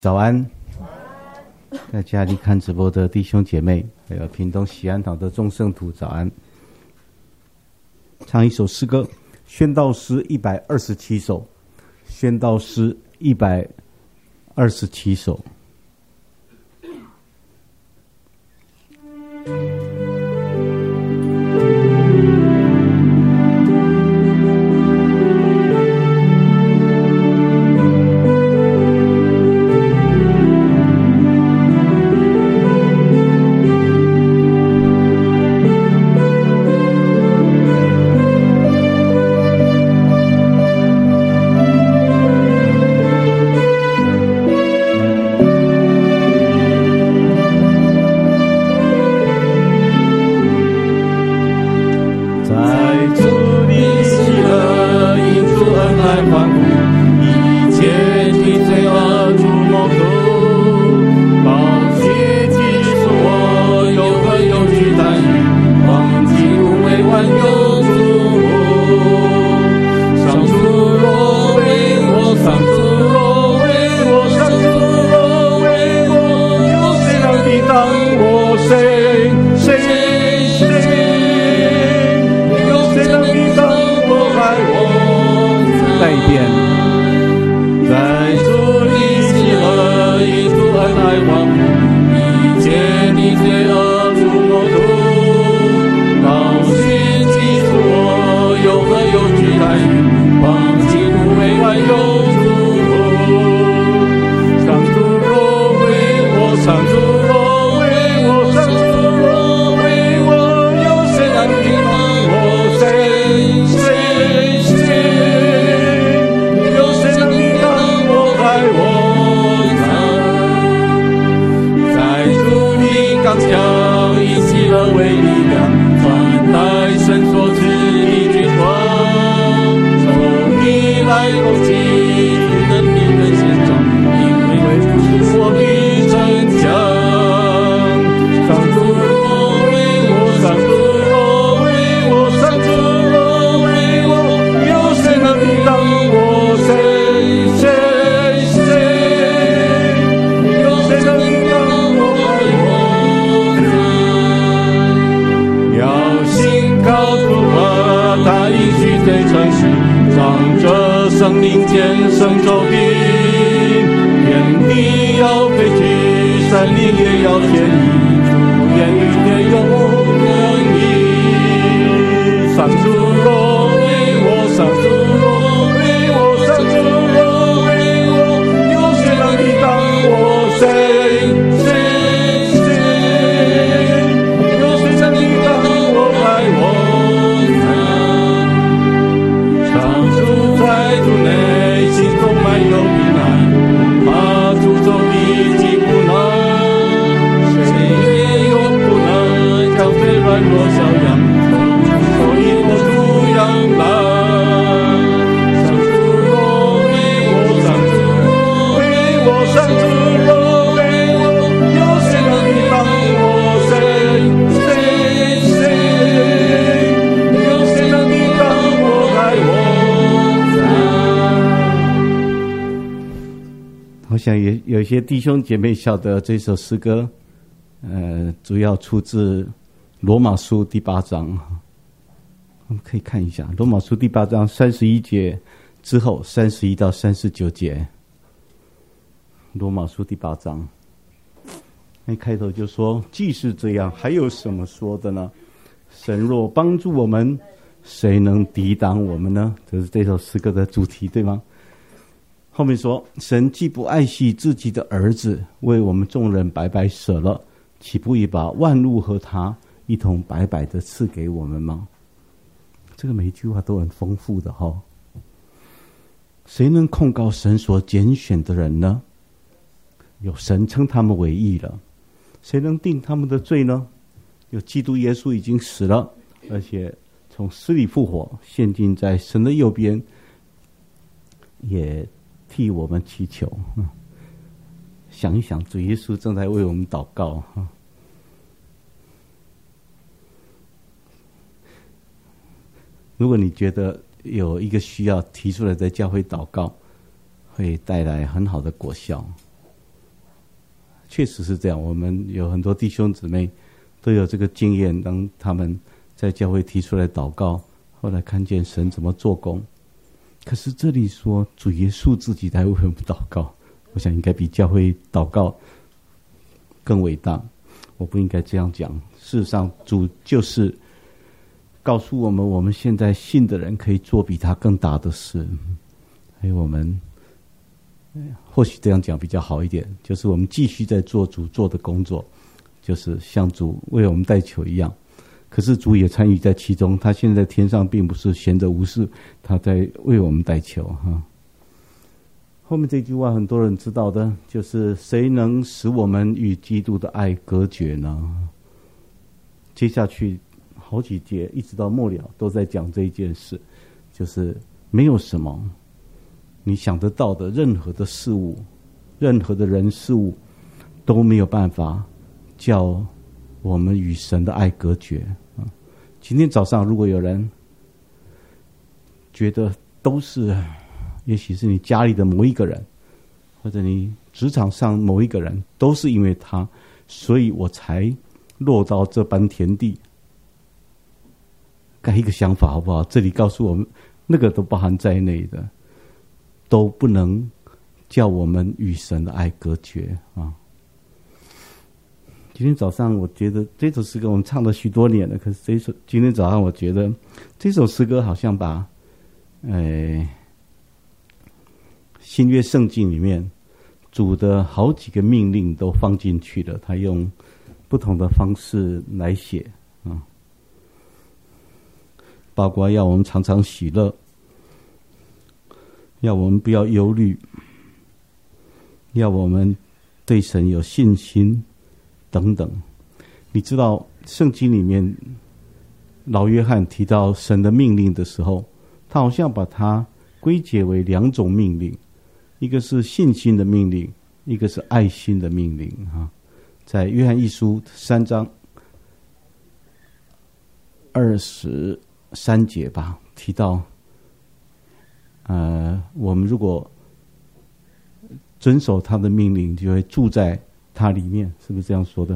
早安，在家里看直播的弟兄姐妹，还有屏东喜安堂的众圣徒，早安。唱一首诗歌，宣道诗127首，宣道诗127首。我想有一些弟兄姐妹晓得这首诗歌，主要出自罗马书第8章。我们可以看一下罗马书第8章31节之后31到39节。罗马书第8章，那开头就说：既是这样，还有什么说的呢？神若帮助我们，谁能抵挡我们呢？这是这首诗歌的主题，对吗？后面说，神既不爱惜自己的儿子，为我们众人白白舍了，岂不也把万物和他一同白白的赐给我们吗？这个每一句话都很丰富的哈。谁能控告神所拣选的人呢？有神称他们为义了。谁能定他们的罪呢？有基督耶稣已经死了，而且从死里复活，现今在神的右边，也替我们祈求。想一想，主耶稣正在为我们祷告。如果你觉得有一个需要提出来在教会祷告，会带来很好的果效。 确实是这样。我们有很多弟兄姊妹都有这个经验，当他们在教会提出来祷告，后来看见神怎么做工。可是这里说主耶稣自己来为我们祷告，我想应该比教会祷告更伟大。我不应该这样讲。事实上，主就是告诉我们，我们现在信的人可以做比他更大的事。还有我们或许这样讲比较好一点，就是我们继续在做主做的工作，就是像主为我们代求一样。可是主也参与在其中，他现在天上并不是闲着无事，他在为我们代求哈。后面这句话很多人知道的，就是谁能使我们与基督的爱隔绝呢？接下去好几节一直到末了都在讲这一件事，就是没有什么你想得到的任何的事物，任何的人事物都没有办法叫我们与神的爱隔绝。今天早上如果有人觉得都是，也许是你家里的某一个人，或者你职场上某一个人，都是因为他，所以我才落到这般田地，改一个想法好不好？这里告诉我们，那个都包含在内的，都不能叫我们与神的爱隔绝啊。今天早上我觉得这首诗歌我们唱了许多年了，可是今天早上我觉得这首诗歌好像把新约圣经里面主的好几个命令都放进去了，他用不同的方式来写啊，包括要我们常常喜乐，要我们不要忧虑，要我们对神有信心等等。你知道圣经里面老约翰提到神的命令的时候，他好像把它归结为两种命令，一个是信心的命令，一个是爱心的命令啊。在约翰一书3章23节吧，提到我们如果遵守他的命令，就会住在他里面，是不是这样说的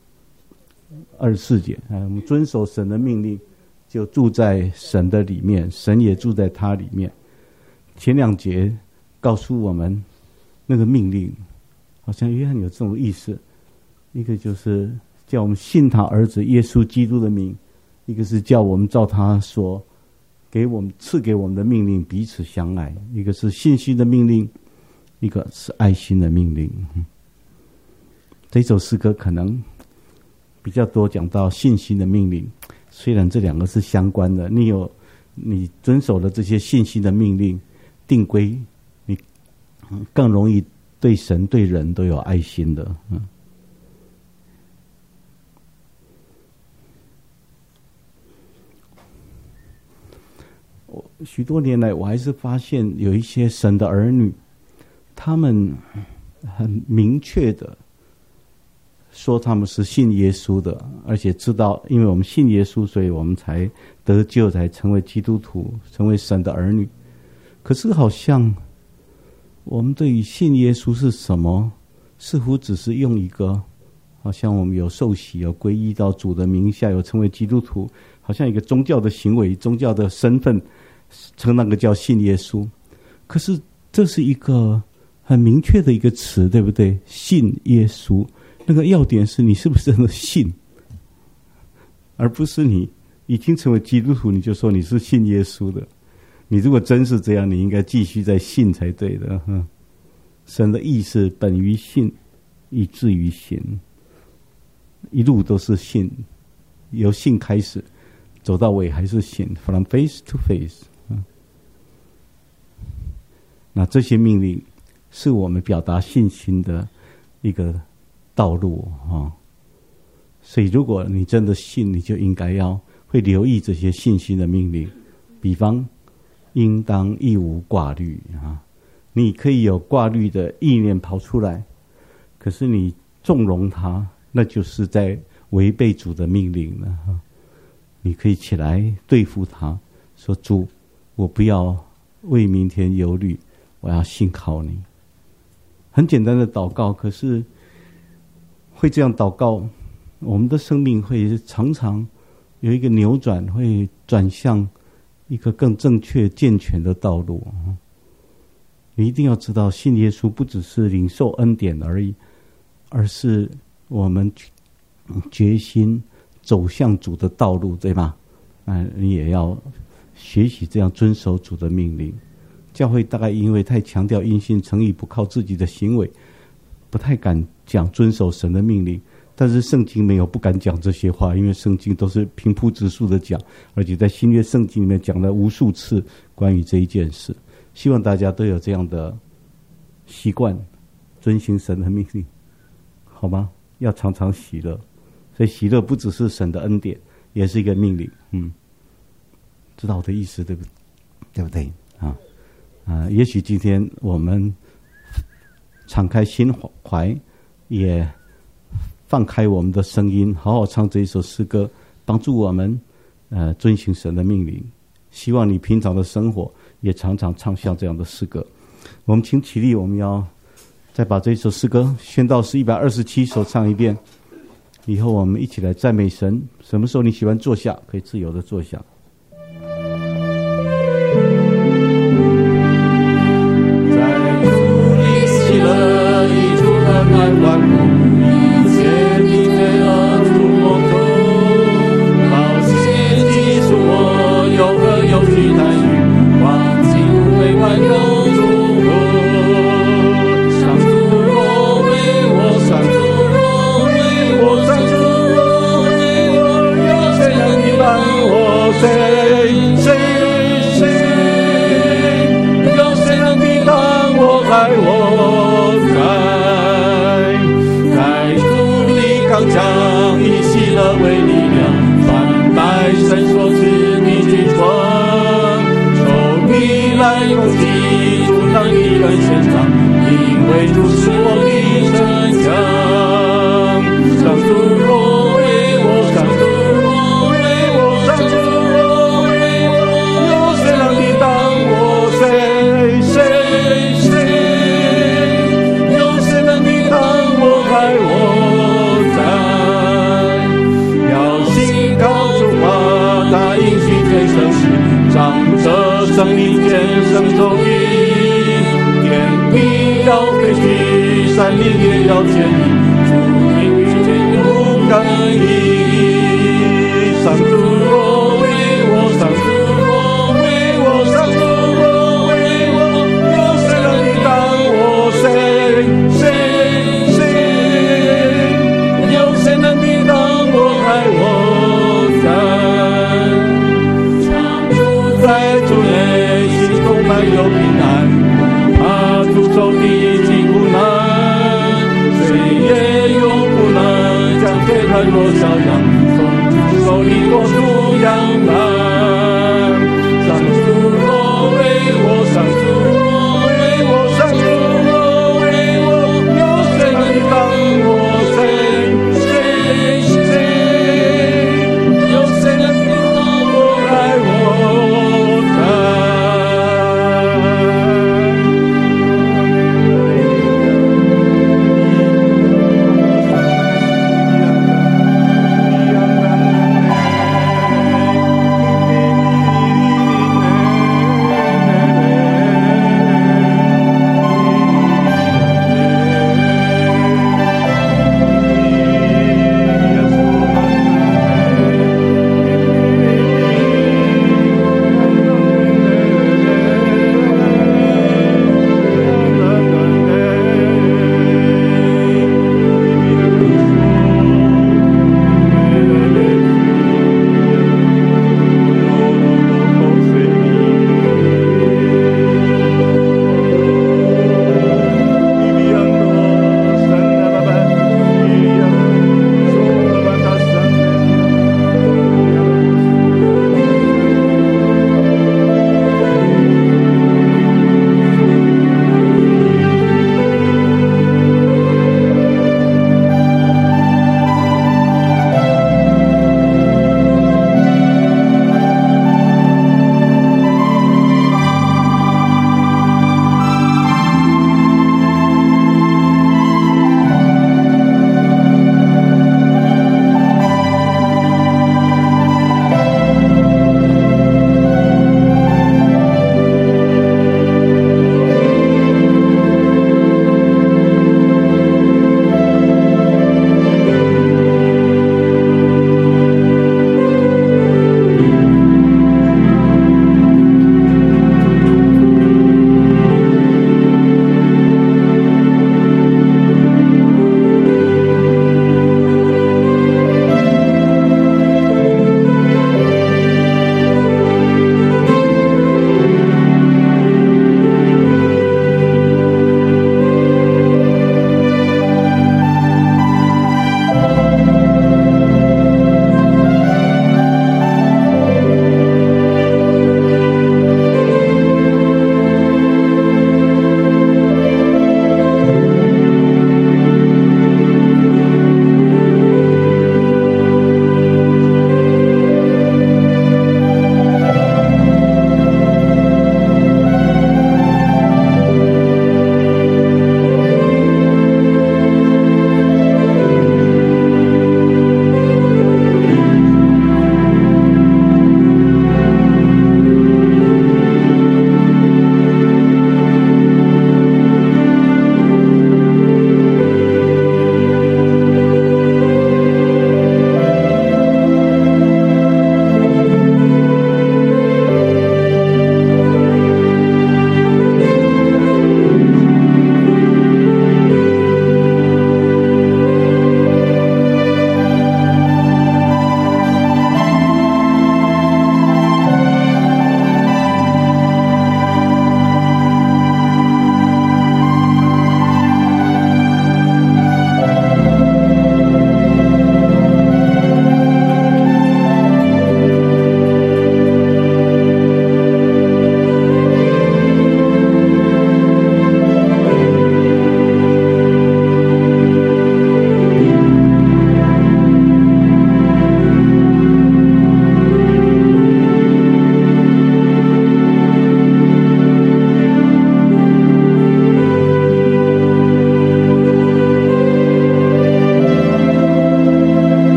？24节，我们遵守神的命令，就住在神的里面，神也住在他里面。前2节告诉我们，那个命令好像约翰有这种意思，一个就是叫我们信他儿子耶稣基督的名，一个是叫我们照他所赐给我们的命令彼此相爱，一个是信心的命令，一个是爱心的命令。这首诗歌可能比较多讲到信心的命令，虽然这两个是相关的，你遵守了这些信心的命令定规，你更容易对神对人都有爱心的。许多年来我还是发现有一些神的儿女，他们很明确的说他们是信耶稣的，而且知道因为我们信耶稣，所以我们才得救，才成为基督徒，成为神的儿女。可是好像我们对于信耶稣是什么，似乎只是用一个，好像我们有受洗，有皈依到主的名下，有成为基督徒，好像一个宗教的行为，宗教的身份，称那个叫信耶稣。可是这是一个很明确的一个词，对不对？信耶稣，那个要点是你是不是真的信，而不是你已经成为基督徒你就说你是信耶稣的。你如果真是这样，你应该继续在信才对的。神的意思本于信，以至于信，一路都是信，由信开始走到尾还是信 ，from face to face。那这些命令是我们表达信心的一个道路啊。所以如果你真的信，你就应该要会留意这些信心的命令，比方应当一无挂虑啊。你可以有挂虑的意念跑出来，可是你纵容它，那就是在违背主的命令了。你可以起来对付他，说主，我不要为明天忧虑，我要信靠你。很简单的祷告，可是会这样祷告，我们的生命会常常有一个扭转，会转向一个更正确健全的道路。你一定要知道，信耶稣不只是领受恩典而已，而是我们决心走向主的道路，对吧？你也要学习这样遵守主的命令。教会大概因为太强调因信称义，不靠自己的行为，不太敢讲遵守神的命令。但是圣经没有不敢讲这些话，因为圣经都是平铺直述的讲，而且在新约圣经里面讲了无数次关于这一件事。希望大家都有这样的习惯，遵行神的命令，好吗？要常常喜乐，所以喜乐不只是神的恩典，也是一个命令。知道我的意思对不对？也许今天我们敞开心怀，也放开我们的声音，好好唱这一首诗歌，帮助我们遵行神的命令。希望你平常的生活也常常唱像这样的诗歌。我们请起立，我们要再把这首诗歌宣道诗127首唱一遍，以后我们一起来赞美神。什么时候你喜欢坐下，可以自由的坐下。 在主里喜乐，已除了难万苦，一切的罪恶除我头，好谢基属我有何有许待遇，忘记无背叛有祝福。上主若为我，上主若为我，上主若为我，有谁能抵挡我？有谁能抵挡我？爱我在主里刚强，以喜乐为力量，传百神所赐的军装，仇敌来攻击，阻挡敌人宣唱，因为主是我的城墙。上主若为我，上主若为我，上主若为我，有谁能抵挡我？有谁能抵挡我？爱我在，要信靠主话，他应许最诚实，长者生命见生咒语，天地要废去，山林也要迁移，主应许天永感应。上主若为我，上主若为我，上主若为我，有谁能抵挡我？有谁能抵挡我？爱我在，常住在主内，心中满有平安，不怕诸仇敌及苦难，谁也永不能将铁盘若小羊，从主手里夺出羊栏。上主若为我，上主若为我，上主若为我，有谁能抵挡我？有谁能抵挡我？爱我在。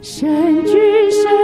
神之神。